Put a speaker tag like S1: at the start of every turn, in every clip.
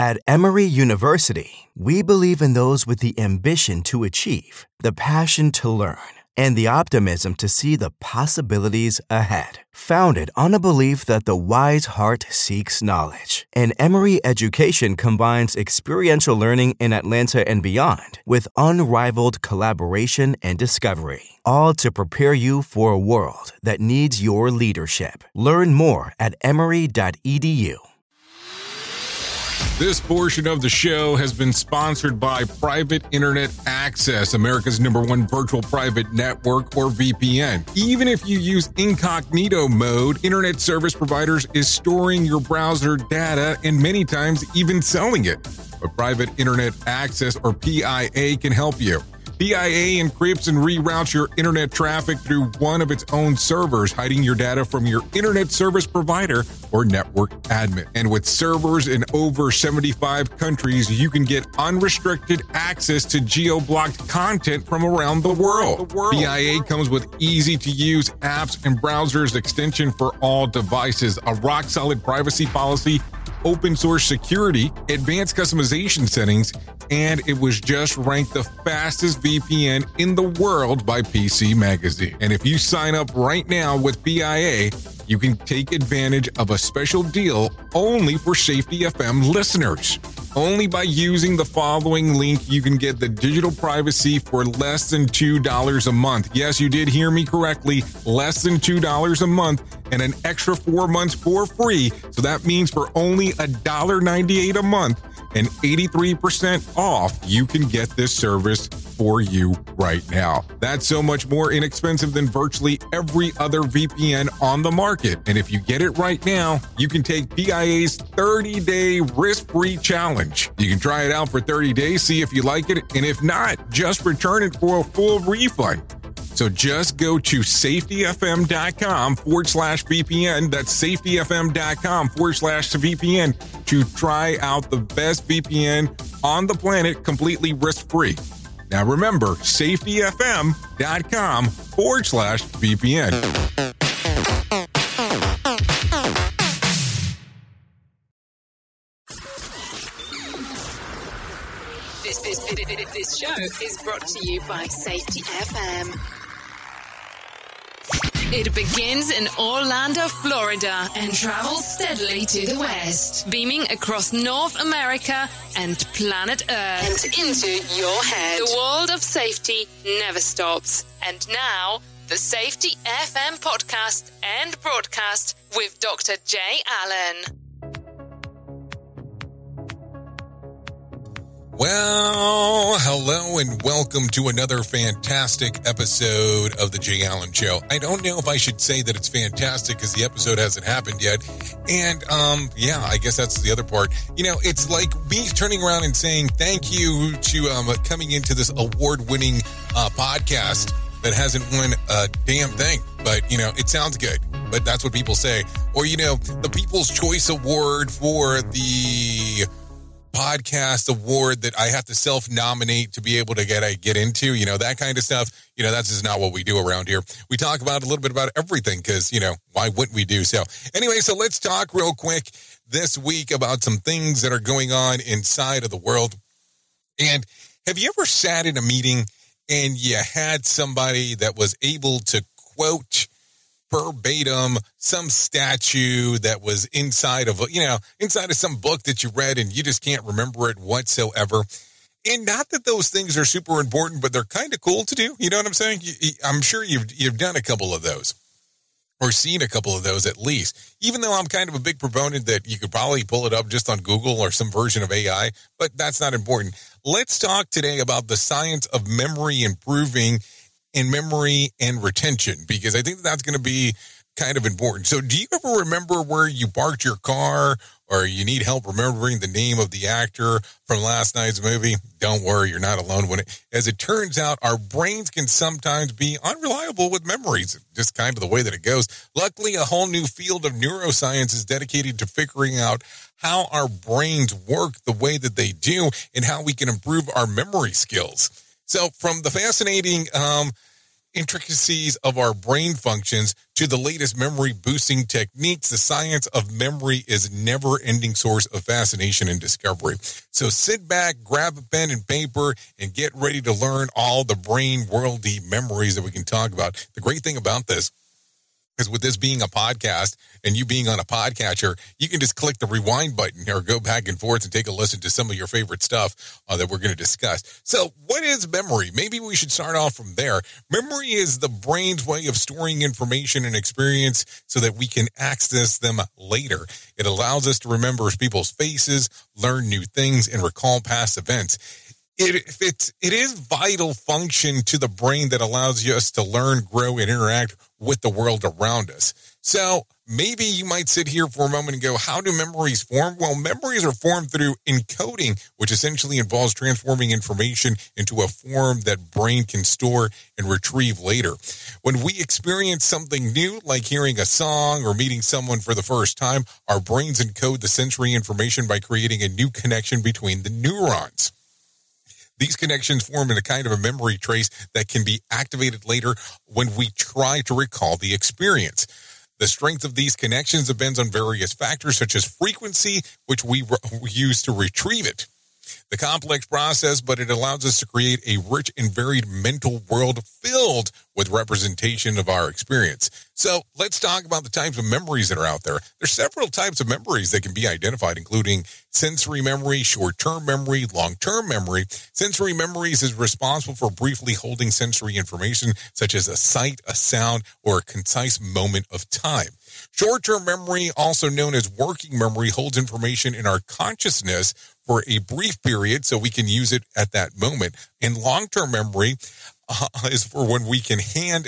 S1: At Emory University, we believe in those with the ambition to achieve, the passion to learn, and the optimism to see the possibilities ahead. Founded on a belief that the wise heart seeks knowledge, and Emory education combines experiential learning in Atlanta and beyond with unrivaled collaboration and discovery, all to prepare you for a world that needs your leadership. Learn more at emory.edu.
S2: This portion of the show has been sponsored by Private Internet Access, America's #1 virtual private network, or VPN. Even if you use incognito mode, internet service providers is storing your browser data and many times even selling it. But Private Internet Access, or PIA, can help you. PIA encrypts and reroutes your internet traffic through one of its own servers, hiding your data from your internet service provider or network admin. And with servers in over 75 countries, you can get unrestricted access to geo-blocked content from around the world. PIA comes with easy-to-use apps and browsers extension for all devices, a rock-solid privacy policy, open source security, advanced customization settings, and it was just ranked the fastest VPN in the world by PC Magazine. And if you sign up right now with PIA, you can take advantage of a special deal only for Safety FM listeners. Only by using the following link, you can get the digital privacy for less than $2 a month. Yes, you did hear me correctly, less than $2 a month, and an extra 4 months for free. So that means for only $1.98 a month and 83% off, you can get this service for you right now. That's so much more inexpensive than virtually every other VPN on the market. And if you get it right now, you can take PIA's 30-day risk-free challenge. You can try it out for 30 days, see if you like it, and if not, just return it for a full refund. So just go to safetyfm.com/VPN. That's safetyfm.com/VPN to try out the best VPN on the planet completely risk-free. Now remember, safetyfm.com/VPN.
S3: This show is brought to you by Safety FM. It begins in Orlando, Florida, and travels steadily to the west, beaming across North America and planet Earth and into your head. The world of safety never stops. And now, the Safety FM podcast and broadcast with Dr. Jay Allen.
S2: Well, hello and welcome to another fantastic episode of the Jay Allen Show. I don't know if I should say that it's fantastic because the episode hasn't happened yet. And, I guess that's the other part. You know, it's like me turning around and saying thank you to coming into this award-winning podcast that hasn't won a damn thing. But, it sounds good. But that's what people say. Or, the People's Choice Award for the podcast award that I have to self-nominate to be able to get into, that kind of stuff. That's just not what we do around here. We talk about a little bit about everything because, why wouldn't we do so? Anyway, so let's talk real quick this week about some things that are going on inside of the world. And have you ever sat in a meeting and you had somebody that was able to quote verbatim some statue that was inside of some book that you read and you just can't remember it whatsoever? And not that those things are super important, but they're kind of cool to do. You know what I'm saying? I'm sure you've done a couple of those or seen a couple of those at least, even though I'm kind of a big proponent that you could probably pull it up just on Google or some version of AI, but that's not important. Let's talk today about the science of memory improving in memory and retention, because I think that's going to be kind of important. So do you ever remember where you parked your car, or you need help remembering the name of the actor from last night's movie? Don't worry, you're not alone when as it turns out, our brains can sometimes be unreliable with memories, just kind of the way that it goes. Luckily, a whole new field of neuroscience is dedicated to figuring out how our brains work the way that they do and how we can improve our memory skills. So from the fascinating intricacies of our brain functions to the latest memory boosting techniques, the science of memory is a never-ending source of fascination and discovery. So sit back, grab a pen and paper, and get ready to learn all the brain worldy memories that we can talk about. The great thing about this is with this being a podcast and you being on a podcatcher, you can just click the rewind button or go back and forth and take a listen to some of your favorite stuff that we're going to discuss. So what is memory? Maybe we should start off from there. Memory is the brain's way of storing information and experience so that we can access them later. It allows us to remember people's faces, learn new things, and recall past events. It is vital function to the brain that allows us to learn, grow, and interact with the world around us. So maybe you might sit here for a moment and go, how do memories form? Well, memories are formed through encoding, which essentially involves transforming information into a form that brain can store and retrieve later. When we experience something new, like hearing a song or meeting someone for the first time, our brains encode the sensory information by creating a new connection between the neurons. These connections form in a kind of a memory trace that can be activated later when we try to recall the experience. The strength of these connections depends on various factors such as frequency, which we use to retrieve it. The complex process, but it allows us to create a rich and varied mental world filled with representation of our experience. So let's talk about the types of memories that are out there. There's several types of memories that can be identified, including sensory memory, short-term memory, long-term memory. Sensory memories is responsible for briefly holding sensory information, such as a sight, a sound, or a concise moment of time. Short-term memory, also known as working memory, holds information in our consciousness for a brief period so we can use it at that moment. And long-term memory is for when we can on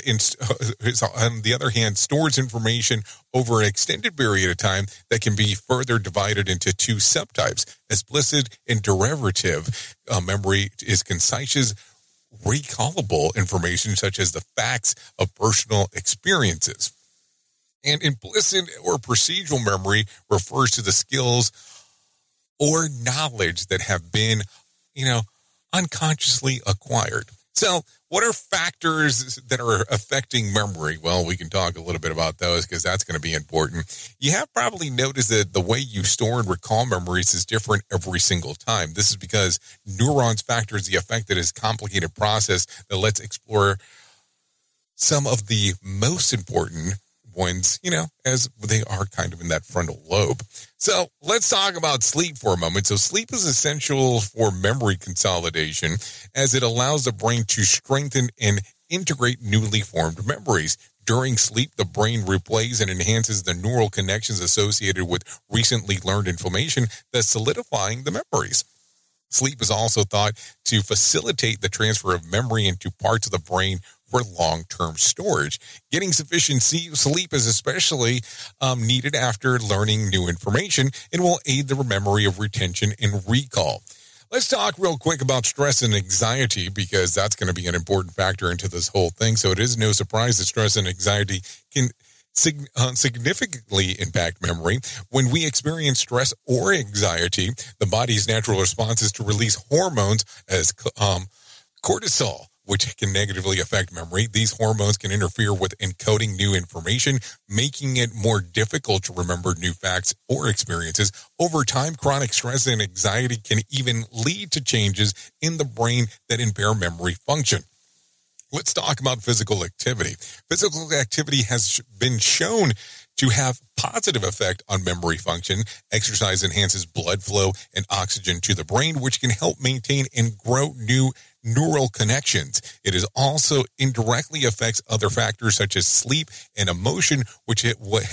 S2: the other hand, stores information over an extended period of time that can be further divided into two subtypes. Explicit and derivative memory is concise, recallable information such as the facts of personal experiences. And implicit or procedural memory refers to the skills or knowledge that have been, unconsciously acquired. So what are factors that are affecting memory? Well, we can talk a little bit about those because that's going to be important. You have probably noticed that the way you store and recall memories is different every single time. This is because neurons factors the effect that is a complicated process that lets explore some of the most important ones, as they are kind of in that frontal lobe. So let's talk about sleep for a moment. So sleep is essential for memory consolidation as it allows the brain to strengthen and integrate newly formed memories. During sleep, the brain replays and enhances the neural connections associated with recently learned information, thus solidifying the memories. Sleep is also thought to facilitate the transfer of memory into parts of the brain for long-term storage. Getting sufficient sleep is especially needed after learning new information and will aid the memory of retention and recall. Let's talk real quick about stress and anxiety because that's going to be an important factor into this whole thing. So it is no surprise that stress and anxiety can significantly impact memory. When we experience stress or anxiety, the body's natural response is to release hormones as cortisol, which can negatively affect memory. These hormones can interfere with encoding new information, making it more difficult to remember new facts or experiences. Over time, chronic stress and anxiety can even lead to changes in the brain that impair memory function. Let's talk about physical activity. Physical activity has been shown to have positive effect on memory function. Exercise enhances blood flow and oxygen to the brain, which can help maintain and grow new neural connections. It is also indirectly affects other factors such as sleep and emotion, which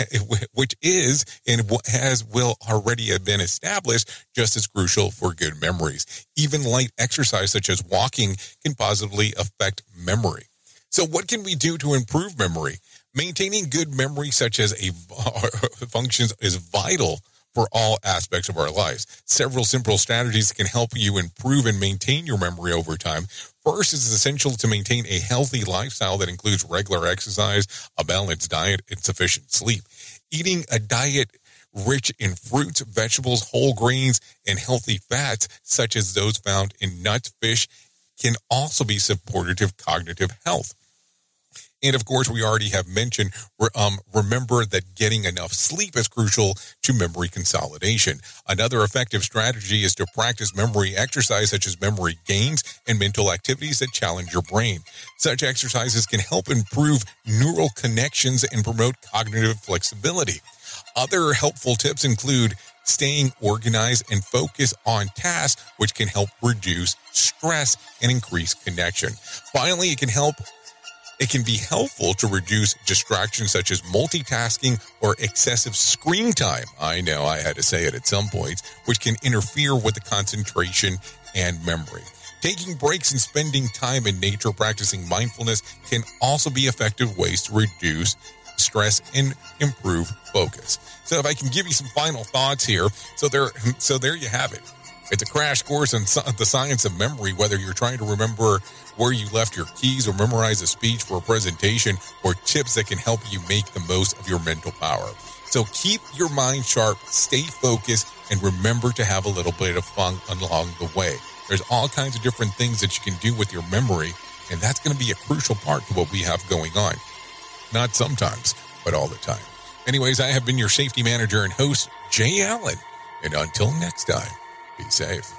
S2: is and will already have been established just as crucial for good memories. Even light exercise such as walking can positively affect memory. So what can we do to improve memory? Maintaining good memory such as functions is vital for all aspects of our lives. Several simple strategies can help you improve and maintain your memory over time. First, it's essential to maintain a healthy lifestyle that includes regular exercise, a balanced diet, and sufficient sleep. Eating a diet rich in fruits, vegetables, whole grains, and healthy fats, such as those found in nuts, fish, can also be supportive of cognitive health. And of course, we already have mentioned, remember that getting enough sleep is crucial to memory consolidation. Another effective strategy is to practice memory exercise such as memory games and mental activities that challenge your brain. Such exercises can help improve neural connections and promote cognitive flexibility. Other helpful tips include staying organized and focus on tasks, which can help reduce stress and increase connection. Finally, it can be helpful to reduce distractions such as multitasking or excessive screen time. I know I had to say it at some points, which can interfere with the concentration and memory. Taking breaks and spending time in nature practicing mindfulness can also be effective ways to reduce stress and improve focus. So if I can give you some final thoughts here, so there you have it. It's a crash course in the science of memory, whether you're trying to remember where you left your keys or memorize a speech for a presentation, or tips that can help you make the most of your mental power. So keep your mind sharp, stay focused, and remember to have a little bit of fun along the way. There's all kinds of different things that you can do with your memory, and that's going to be a crucial part to what we have going on. Not sometimes, but all the time. Anyways, I have been your safety manager and host, Jay Allen. And until next time, be safe.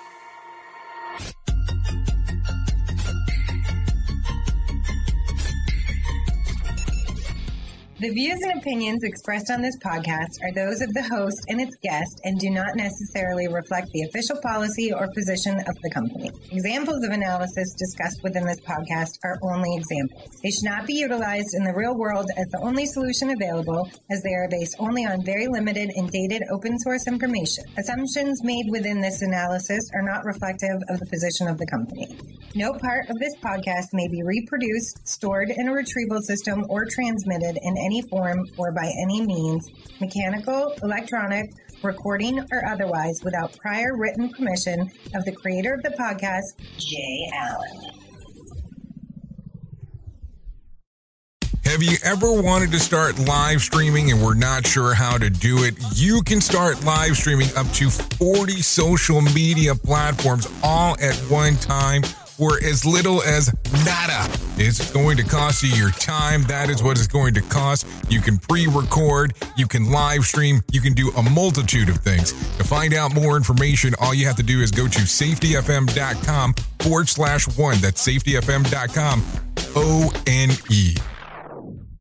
S4: The views and opinions expressed on this podcast are those of the host and its guest and do not necessarily reflect the official policy or position of the company. Examples of analysis discussed within this podcast are only examples. They should not be utilized in the real world as the only solution available, as they are based only on very limited and dated open source information. Assumptions made within this analysis are not reflective of the position of the company. No part of this podcast may be reproduced, stored in a retrieval system, or transmitted in any form or by any means, mechanical, electronic, recording, or otherwise, without prior written permission of the creator of the podcast, Jay Allen.
S2: Have you ever wanted to start live streaming and were not sure how to do it? You can start live streaming up to 40 social media platforms all at one time for as little as nada. It's going to cost you your time. That is what it's going to cost. You can pre-record, you can live stream, you can do a multitude of things. To find out more information, all you have to do is go to safetyfm.com/1. That's safetyfm.com, ONE.